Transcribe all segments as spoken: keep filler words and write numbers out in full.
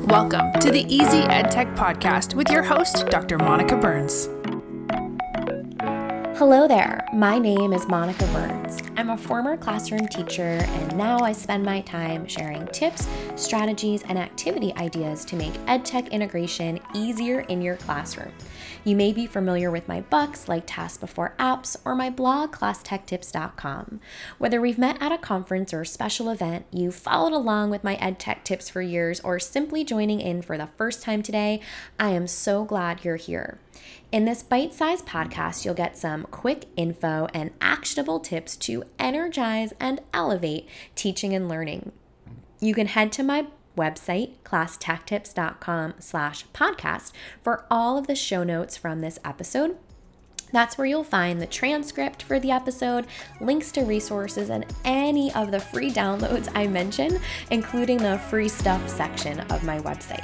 Welcome to the Easy EdTech Podcast with your host, Doctor Monica Burns. Hello there, my name is Monica Burns. I'm a former classroom teacher, and now I spend my time sharing tips, strategies, and activity ideas to make EdTech integration easier in your classroom. You may be familiar with my books like Tasks Before Apps or my blog, class tech tips dot com. Whether we've met at a conference or a special event, you've followed along with my EdTech tips for years, or simply joining in for the first time today, I am so glad you're here. In this bite-sized podcast, you'll get some quick info and actionable tips to energize and elevate teaching and learning. You can head to my website, class tech tips dot com slash podcast, for all of the show notes from this episode. That's where you'll find the transcript for the episode, links to resources, and any of the free downloads I mentioned, including the free stuff section of my website.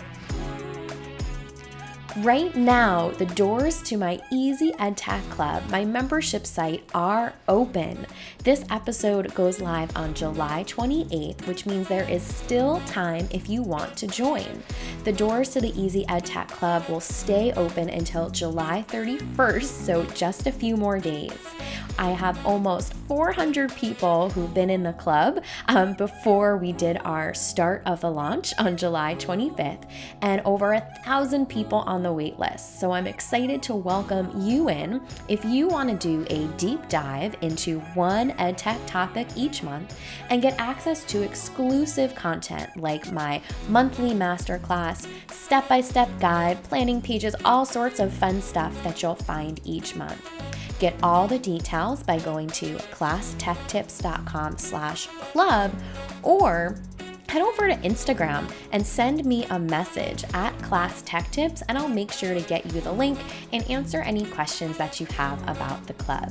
Right now, the doors to my Easy EdTech Club, my membership site, are open. This episode goes live on July twenty-eighth, which means there is still time if you want to join. The doors to the Easy EdTech Club will stay open until July thirty-first, so just a few more days. I have almost four hundred people who've been in the club um, before we did our start of the launch on July twenty-fifth, and over a thousand people on the wait list. So I'm excited to welcome you in. If you want to do a deep dive into one EdTech topic each month and get access to exclusive content like my monthly masterclass, step-by-step guide, planning pages, all sorts of fun stuff that you'll find each month. Get all the details by going to class tech tips dot com slash club, or head over to Instagram and send me a message at ClassTechTips, and I'll make sure to get you the link and answer any questions that you have about the club.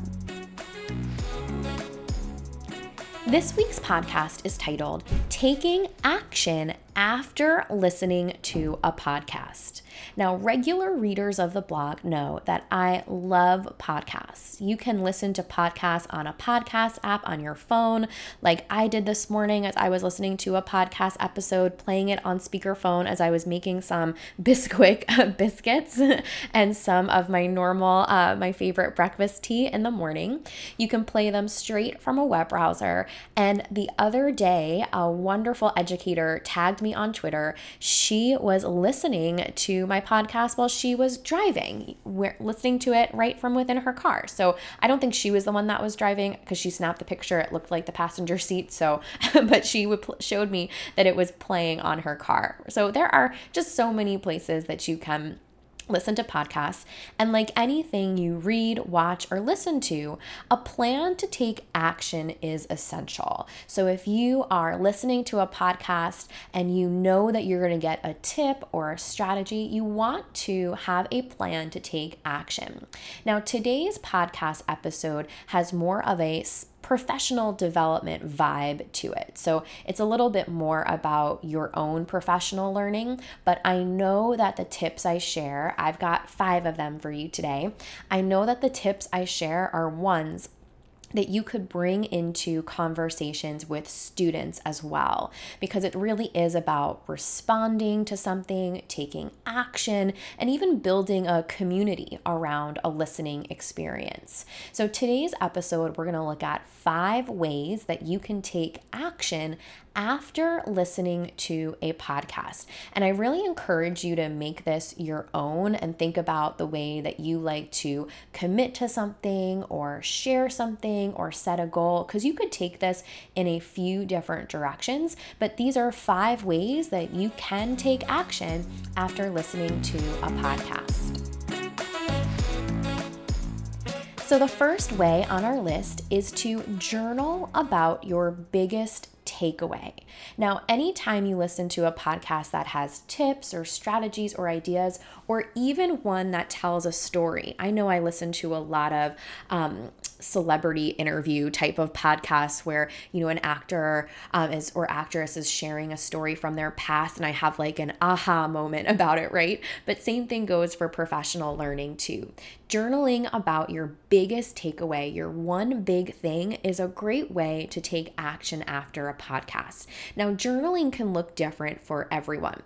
This week's podcast is titled Taking Action After Listening to a Podcast. Now, regular readers of the blog know that I love podcasts. You can listen to podcasts on a podcast app on your phone, like I did this morning as I was listening to a podcast episode, playing it on speakerphone as I was making some Bisquick biscuits and some of my normal, uh, my favorite breakfast tea in the morning. You can play them straight from a web browser. And the other day, a wonderful educator tagged me on Twitter. She was listening to my podcast while she was driving. We're listening to it right from within her car. So I don't think she was the one that was driving, because she snapped the picture. It looked like the passenger seat. So, but she would pl- showed me that it was playing on her car. So there are just so many places that you can listen to podcasts, and like anything you read, watch, or listen to, a plan to take action is essential. So if you are listening to a podcast and you know that you're going to get a tip or a strategy, you want to have a plan to take action. Now, today's podcast episode has more of a professional development vibe to it. So it's a little bit more about your own professional learning, but I know that the tips I share, I've got five of them for you today. I know that the tips I share are ones that you could bring into conversations with students as well, because it really is about responding to something, taking action, and even building a community around a listening experience. So today's episode, we're going to look at five ways that you can take action after listening to a podcast. And I really encourage you to make this your own and think about the way that you like to commit to something or share something or set a goal, because you could take this in a few different directions, but these are five ways that you can take action after listening to a podcast. So the first way on our list is to journal about your biggest takeaway. Now, anytime you listen to a podcast that has tips or strategies or ideas, or even one that tells a story, I know I listen to a lot of um, celebrity interview type of podcasts where, you know, an actor um, is or actress is sharing a story from their past, and I have like an aha moment about it, right? But same thing goes for professional learning too. Journaling about your biggest takeaway, your one big thing, is a great way to take action after a podcast. Now, journaling can look different for everyone.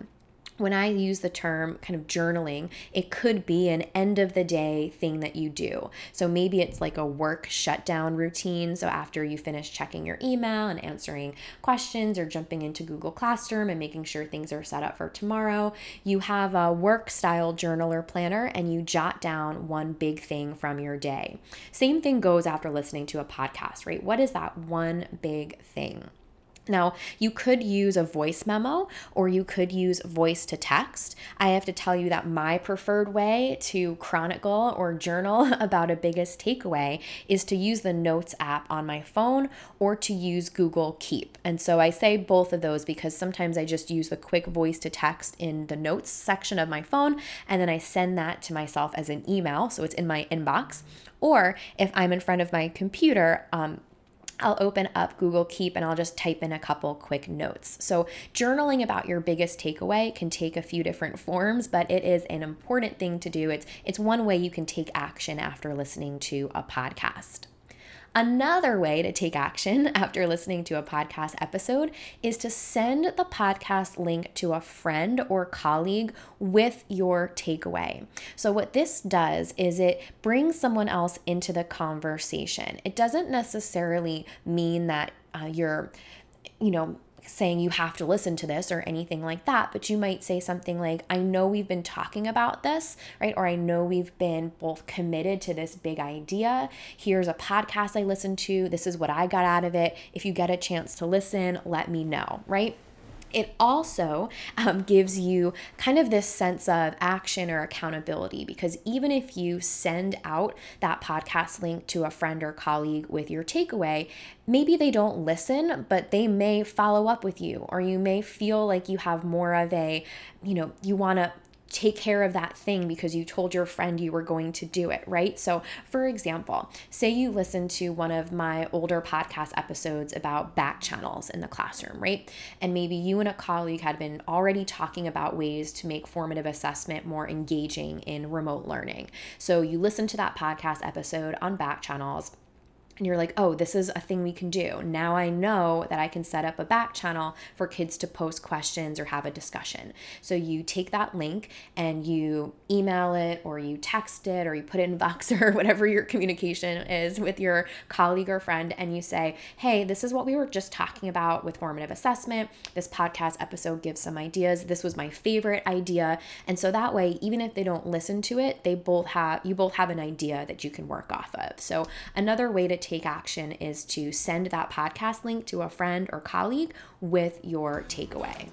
when I use the term kind of journaling, it could be an end of the day thing that you do. So maybe it's like a work shutdown routine. So after you finish checking your email and answering questions or jumping into Google Classroom and making sure things are set up for tomorrow, you have a work style journal or planner and you jot down one big thing from your day. Same thing goes after listening to a podcast, right? What is that one big thing? Now, you could use a voice memo or you could use voice to text. I have to tell you that my preferred way to chronicle or journal about a biggest takeaway is to use the Notes app on my phone or to use Google Keep. And so I say both of those because sometimes I just use the quick voice to text in the Notes section of my phone, and then I send that to myself as an email, so it's in my inbox. Or if I'm in front of my computer, um, I'll open up Google Keep and I'll just type in a couple quick notes. So journaling about your biggest takeaway can take a few different forms, but it is an important thing to do. It's, it's one way you can take action after listening to a podcast. Another way to take action after listening to a podcast episode is to send the podcast link to a friend or colleague with your takeaway. So what this does is it brings someone else into the conversation. It doesn't necessarily mean that uh, you're, you know, saying you have to listen to this or anything like that, but you might say something like, I know we've been talking about this, right? Or I know we've been both committed to this big idea. Here's a podcast I listened to. This is what I got out of it. If you get a chance to listen, let me know, right? It also um, gives you kind of this sense of action or accountability, because even if you send out that podcast link to a friend or colleague with your takeaway, maybe they don't listen, but they may follow up with you, or you may feel like you have more of a, you know, you want to take care of that thing because you told your friend you were going to do it, right? So for example, say you listen to one of my older podcast episodes about back channels in the classroom, right? And maybe you and a colleague had been already talking about ways to make formative assessment more engaging in remote learning. So you listen to that podcast episode on back channels, and you're like, oh, this is a thing we can do. Now I know that I can set up a back channel for kids to post questions or have a discussion. So you take that link and you email it, or you text it, or you put it in Voxer or whatever your communication is with your colleague or friend, and you say, hey, this is what we were just talking about with formative assessment. This podcast episode gives some ideas. This was my favorite idea. And so that way, even if they don't listen to it, they both have you both have an idea that you can work off of. So another way to take action is to send that podcast link to a friend or colleague with your takeaway.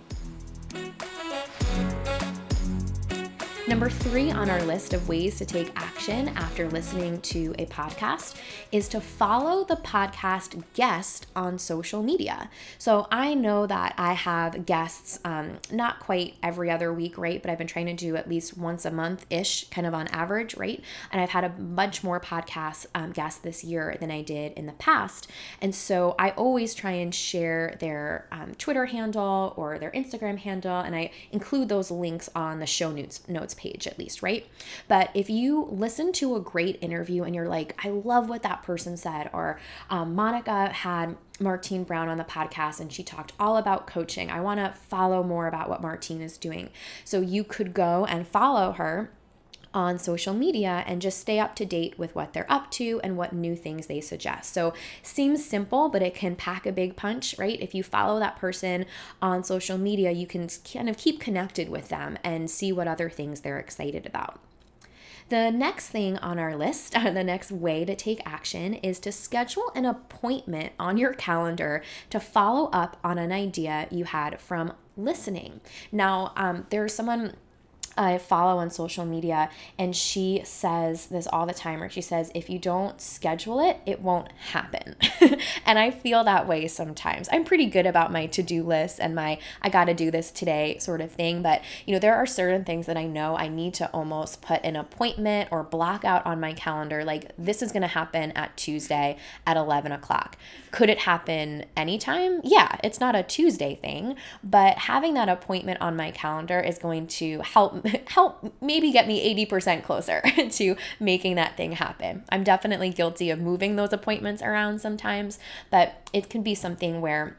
Number three on our list of ways to take action after listening to a podcast is to follow the podcast guest on social media. So I know that I have guests, um, not quite every other week, right? But I've been trying to do at least once a month-ish, kind of on average, right? And I've had a bunch more podcast um, guests this year than I did in the past. And so I always try and share their um, Twitter handle or their Instagram handle, and I include those links on the show notes notes page at least, right? But if you listen to a great interview and you're like, I love what that person said, or um, Monica had Martine Brown on the podcast and she talked all about coaching, I want to follow more about what Martine is doing. So you could go and follow her on social media and just stay up to date with what they're up to and what new things they suggest. So seems simple, but it can pack a big punch, right? If you follow that person on social media, you can kind of keep connected with them and see what other things they're excited about. The next thing on our list, the next way to take action, is to schedule an appointment on your calendar to follow up on an idea you had from listening. Now, um, there's someone I follow on social media, and she says this all the time, or she says, if you don't schedule it, it won't happen. And I feel that way sometimes. I'm pretty good about my to-do list and my, I got to do this today sort of thing. But, you know, there are certain things that I know I need to almost put an appointment or block out on my calendar. Like, this is going to happen at Tuesday at eleven o'clock. Could it happen anytime? Yeah, it's not a Tuesday thing, but having that appointment on my calendar is going to help help maybe get me eighty percent closer to making that thing happen. I'm definitely guilty of moving those appointments around sometimes, but it can be something where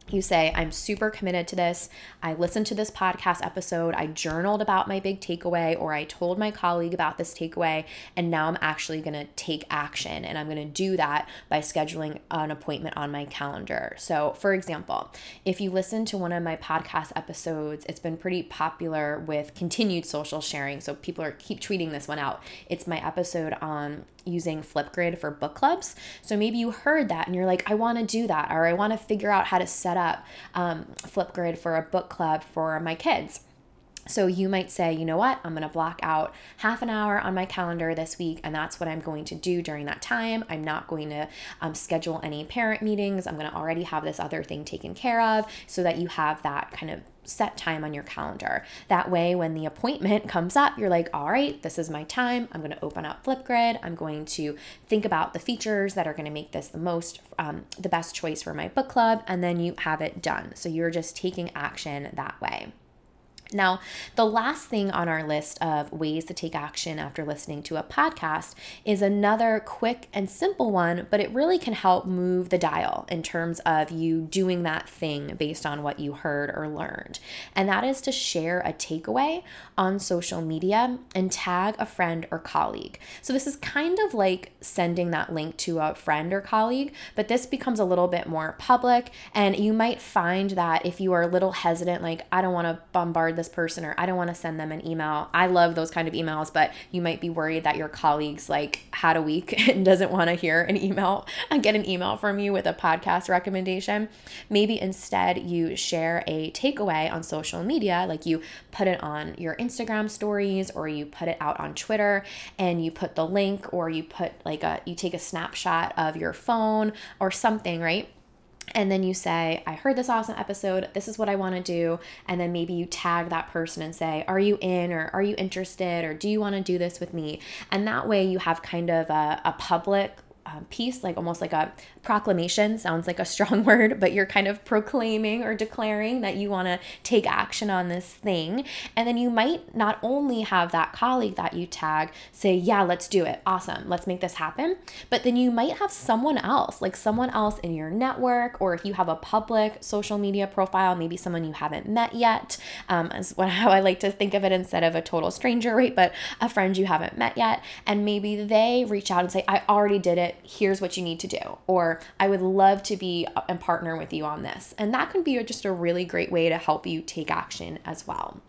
You say, I'm super committed to this. I listened to this podcast episode. I journaled about my big takeaway, or I told my colleague about this takeaway, and now I'm actually going to take action. And I'm going to do that by scheduling an appointment on my calendar. So for example, if you listen to one of my podcast episodes, it's been pretty popular with continued social sharing. So people are keep tweeting this one out. It's my episode on using Flipgrid for book clubs. So maybe you heard that and you're like, I want to do that, or I want to figure out how to set up um, Flipgrid for a book club for my kids. So you might say, you know what, I'm going to block out half an hour on my calendar this week, and that's what I'm going to do during that time. I'm not going to um, schedule any parent meetings. I'm going to already have this other thing taken care of, so that you have that kind of set time on your calendar. That way, when the appointment comes up, you're like, all right, this is my time. I'm going to open up Flipgrid. I'm going to think about the features that are going to make this the most, um, the best choice for my book club. And then you have it done. So you're just taking action that way. Now, the last thing on our list of ways to take action after listening to a podcast is another quick and simple one, but it really can help move the dial in terms of you doing that thing based on what you heard or learned. And that is to share a takeaway on social media and tag a friend or colleague. So this is kind of like sending that link to a friend or colleague, but this becomes a little bit more public. And you might find that if you are a little hesitant, like, I don't want to bombard this person, or I don't want to send them an email. I love those kind of emails, but you might be worried that your colleague's like had a week and doesn't want to hear an email and get an email from you with a podcast recommendation. Maybe instead you share a takeaway on social media, like you put it on your Instagram stories, or you put it out on Twitter, and you put the link, or you put like a, you take a snapshot of your phone or something, right? And then you say, I heard this awesome episode. This is what I want to do. And then maybe you tag that person and say, are you in, or are you interested, or do you want to do this with me? And that way you have kind of a, a public um, piece, like almost like a proclamation. Sounds like a strong word, but you're kind of proclaiming or declaring that you want to take action on this thing. And then you might not only have that colleague that you tag say, yeah, let's do it. Awesome. Let's make this happen. But then you might have someone else, like someone else in your network, or if you have a public social media profile, maybe someone you haven't met yet, um, is what, how I like to think of it instead of a total stranger, right? But a friend you haven't met yet. And maybe they reach out and say, I already did it. Here's what you need to do. Or I would love to be and partner with you on this. And that can be just a really great way to help you take action as well.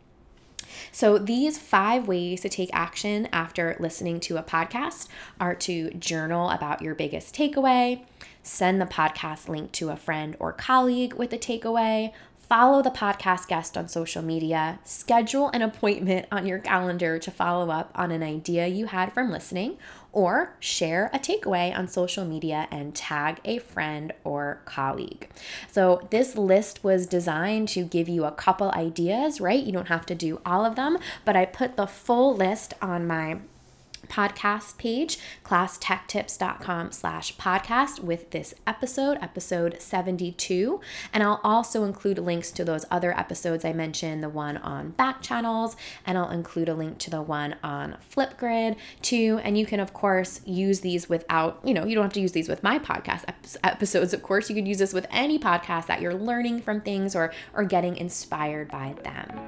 So these five ways to take action after listening to a podcast are to journal about your biggest takeaway, send the podcast link to a friend or colleague with a takeaway, follow the podcast guest on social media, schedule an appointment on your calendar to follow up on an idea you had from listening, or share a takeaway on social media and tag a friend or colleague. So this list was designed to give you a couple ideas, right? You don't have to do all of them, but I put the full list on my podcast page, classtechtips.com slash podcast with this episode, episode seventy-two. And I'll also include links to those other episodes I mentioned, the one on back channels, and I'll include a link to the one on Flipgrid too. And you can, of course, use these without, you know, you don't have to use these with my podcast ep- episodes. Of course, you could use this with any podcast that you're learning from things or, or getting inspired by them.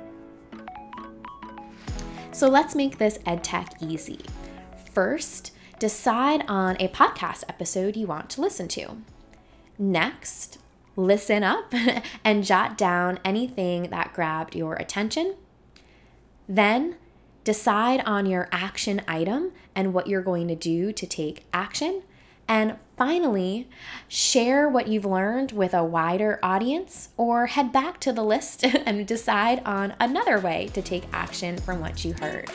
So let's make this EdTech easy. First, decide on a podcast episode you want to listen to. Next, listen up and jot down anything that grabbed your attention. Then, decide on your action item and what you're going to do to take action. And finally, share what you've learned with a wider audience, or head back to the list and decide on another way to take action from what you heard.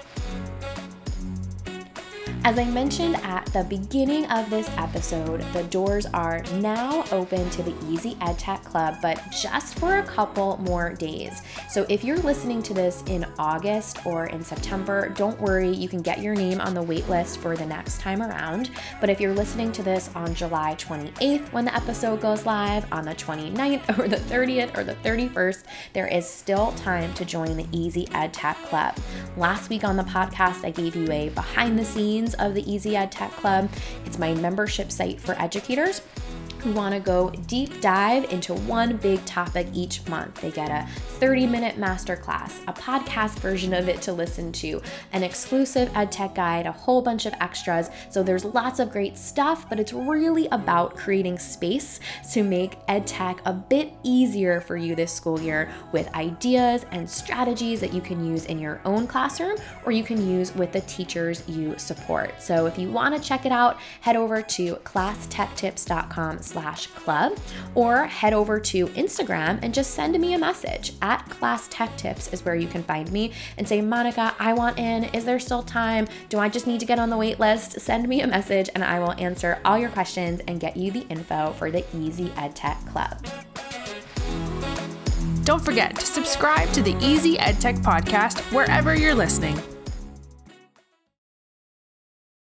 As I mentioned at the beginning of this episode, the doors are now open to the Easy EdTech Club, but just for a couple more days. So if you're listening to this in August or in September, don't worry, you can get your name on the wait list for the next time around. But if you're listening to this on July twenty-eighth when the episode goes live, on the twenty-ninth or the thirtieth or the thirty-first, there is still time to join the Easy EdTech Club. Last week on the podcast, I gave you a behind the scenes of the Easy EdTech Club. It's my membership site for educators. who want to go deep dive into one big topic each month. They get a thirty minute masterclass, a podcast version of it to listen to, an exclusive EdTech guide, a whole bunch of extras. So there's lots of great stuff, but it's really about creating space to make EdTech a bit easier for you this school year with ideas and strategies that you can use in your own classroom or you can use with the teachers you support. So if you want to check it out, head over to class tech tips dot com slash club or head over to Instagram and just send me a message. At Class Tech Tips is where you can find me and say, Monica, I want in. Is there still time? Do I just need to get on the wait list? Send me a message and I will answer all your questions and get you the info for the Easy EdTech Club. Don't forget to subscribe to the Easy EdTech podcast wherever you're listening.